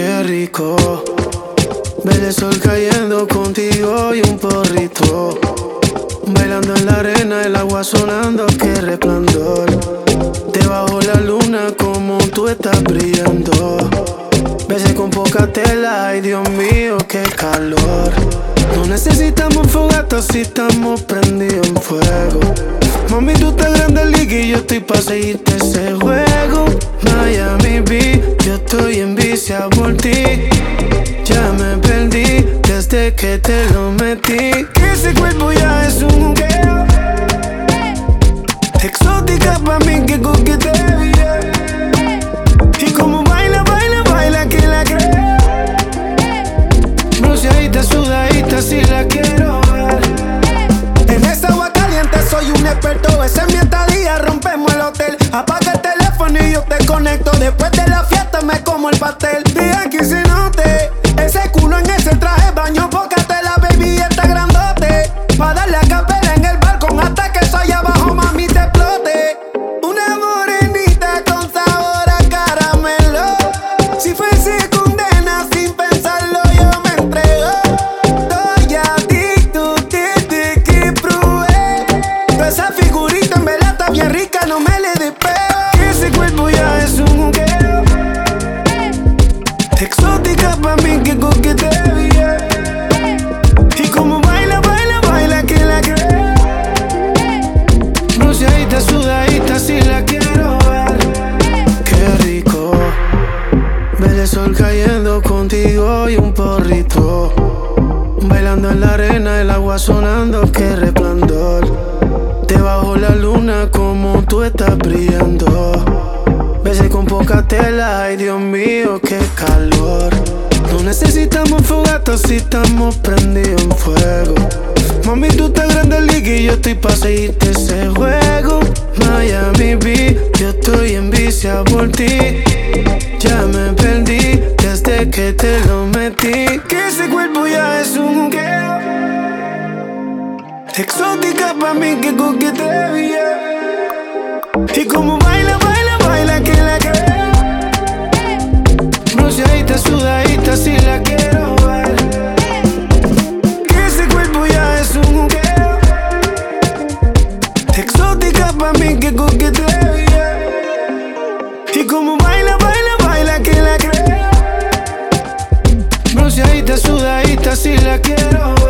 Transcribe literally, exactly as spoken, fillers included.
Qué rico ver el sol cayendo contigo y un porrito, bailando en la arena, el agua sonando, qué resplandor. Debajo la luna como tú estás brillando. Besos con poca tela, ay Dios mío, qué calor. No necesitamos fogata si estamos prendidos en fuego. Mami, tú estás grande liga y yo estoy pa' seguirte ese juego. Miami Beach, yo estoy enviciado por ti. Ya me perdí desde que te lo metí. Que ese cuerpo ya es un jugueo. Exótica pa' mí que coqueteo, yeah. Y como baila, baila, baila que la creo. Bronceadita, sudadita, si la quiero ver. En esa agua caliente soy un experto. Ese es mi estadía, rompemos el hotel. Apaga el teléfono y yo te conecto. Después de la fiesta me como el pastel. Deja que se note ese culo en ese traje baño. Bócate la baby, está grandote. Pa' darle a capela en el balcón hasta que soy abajo, mami, te explote. Una morenita con sabor a caramelo. Si fuese condena, sin pensarlo yo me entrego. Estoy adicto desde que probé. Toda esa figurita en verdad está bien rica, no me le despego. Que ese cuerpo ya es un jugueo. Exótica pa' mí que coqueteo, yeah. Y como baila, baila, baila que la creo. Bronceadita, sudadita, si la quiero ver. Qué rico ver el sol cayendo contigo y un porrito, bailando en la arena, el agua sonando, qué resplandor. Debajo la luna como tú estás brillando. Besos con poca tela, ay Dios mío, qué calor. No necesitamos fogata si estamos prendidos en fuego. Mami, tú estás grande liga y yo estoy pa' seguirte ese juego. Miami Beach, yo estoy enviciado por ti. Ya me perdí desde que te lo metí. Que ese cuerpo ya es un jugueo. Exótica pa' mí que coqueteo, yeah. Y como baila, baila, baila que la creo. Bronceadita, sudadita, si la quiero ver. Que ese cuerpo ya es un jugueo. Exótica pa' mí que coqueteo, yeah. Y como baila, baila, baila que la creo. Bronceadita, sudadita, si la quiero ver.